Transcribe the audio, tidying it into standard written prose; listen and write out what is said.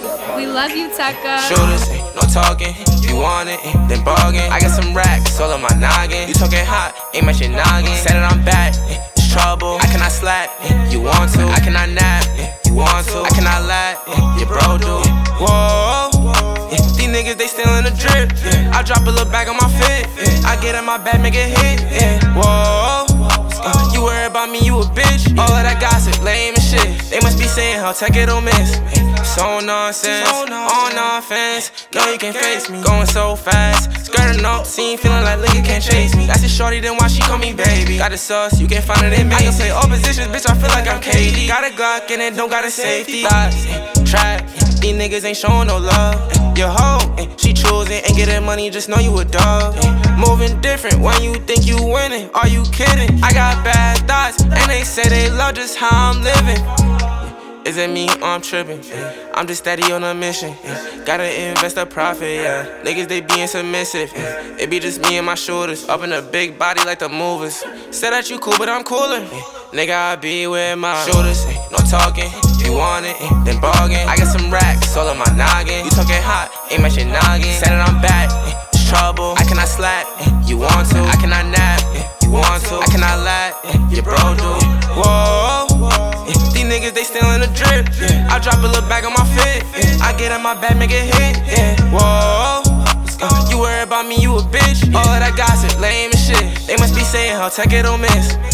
We love you, Tekka. Shooters, no talking. You want it, then bargain. I got some racks all on my noggin. You talking hot, ain't my shit noggin. Said that I'm back, it's trouble. I cannot slap, you want to. I cannot nap, you want to. I cannot lie, your bro do. Whoa, these niggas they still in the drip. I drop a little bag on my fit. I get in my bag, make it hit. Whoa, you worry about me, you a bitch. All of that gossip, lame and shit. They must be saying how Tekka don't miss. So nonsense, on offense. No, you can't face me. Going so fast, skirting off the scene, feeling like Liga can't chase me. That's a shorty, then why she call me baby? Got the sauce, you can't find it in me. I can say all positions, bitch, I feel like I'm KD. Got a Glock and it don't got a safety. Trap, these niggas ain't showing no love. Your hoe, she choosing, ain't getting money, just know you a dog. Moving different when you think you winning. Are you kidding? I got bad thoughts, and they say they love just how I'm living. Is it me or I'm tripping? I'm just steady on a mission. Gotta invest a profit, yeah. Niggas, they being submissive. It be just me and my shooters. Up in a big body like the movers. Said that you cool, but I'm cooler. Nigga, I be with my shooters. No talking. You want it, then bargain. I got some racks all on my noggin. You talking hot, ain't my shit noggin. Said that I'm back, it's trouble. I cannot slap, you want to. I cannot nap, you want to. I cannot lie, your bro do. Whoa. These niggas, they still in the drip. I drop a little bag on my fit. I get in my bag, make it hit. Whoa, you worry about me, you a bitch. All of that gossip, lame and shit. They must be saying how Tekka don't miss.